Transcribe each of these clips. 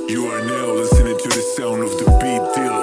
You are now listening to the sound of the beat dealer.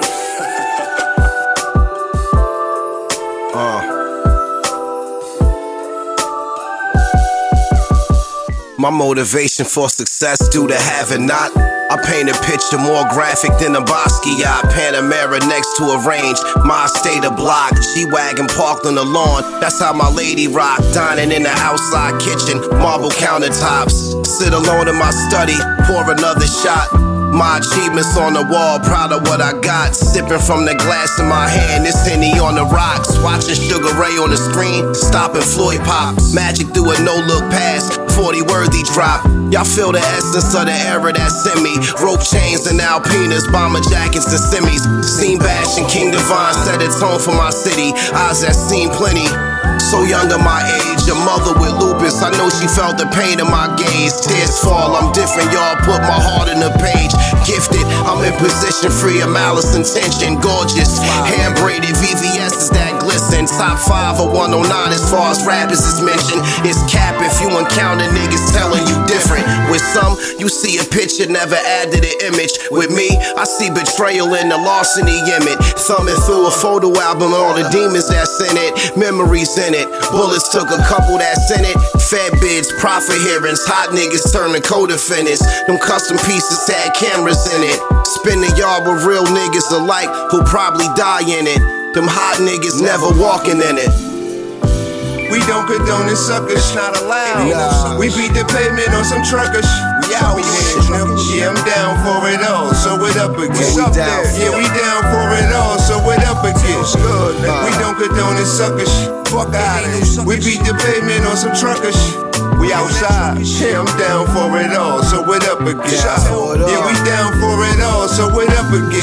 My motivation for success due to having not. I paint a picture more graphic than a Basquiat. Panamera next to a range, my state of block. G-Wagon parked on the lawn, that's how my lady rock. Dining in the outside kitchen, marble countertops. Sit alone in my study, pour another shot. My achievements on the wall, proud of what I got. Sipping from the glass in my hand, this Henny on the rocks. Watching Sugar Ray on the screen, stopping Floyd pops. Magic through a no-look pass, 40 worthy drop. Y'all feel the essence of the era that's in me. Rope chains and Alpinas, bomber jackets and semis. Seen Bash and King Devon set a tone for my city. Eyes that seen plenty. So young at my age, a mother with lupus. I know she felt the pain in my gaze. Tears fall, I'm different, y'all put my heart in the page. Gifted, I'm in position, free of malice intention. Gorgeous, hand braided VVS's that glisten. Top 5 or 109 as far as rappers is mentioned. It's cap if you encounter niggas telling you different. With some, you see a picture, never add to the image. With me, I see betrayal in the larceny image. Thumbing through a photo album, all the demons that's in it. Memories in it. Bullets took a couple that's in it. Fed bids, profit hearings. Hot niggas turning co-defendants. Them custom pieces had cameras in it. Spin the yard with real niggas alike who probably die in it. Them hot niggas never walking in it. We don't condone this suckers, not allowed. Nah. We beat the pavement on some truckers. Yeah, I'm down for it all, so what up again? Yeah, we down for it all, so what up again? We don't condone this suckers. Fuck out of here. We beat the pavement on some truckers. We outside. Yeah, I'm down for it all, so what up again? Yeah, we down for it all, so what up again?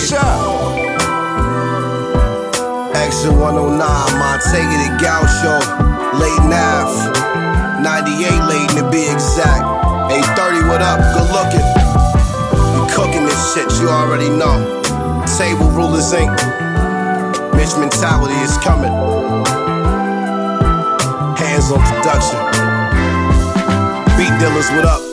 Exit 109, Montega to Gaucho. Late Nav, 98 late to be exact. 830, what up? Good looking. We cooking this shit, you already know. Table Rulers Inc. Mitch Mentality is coming. Hands on production. Beat dealers, what up?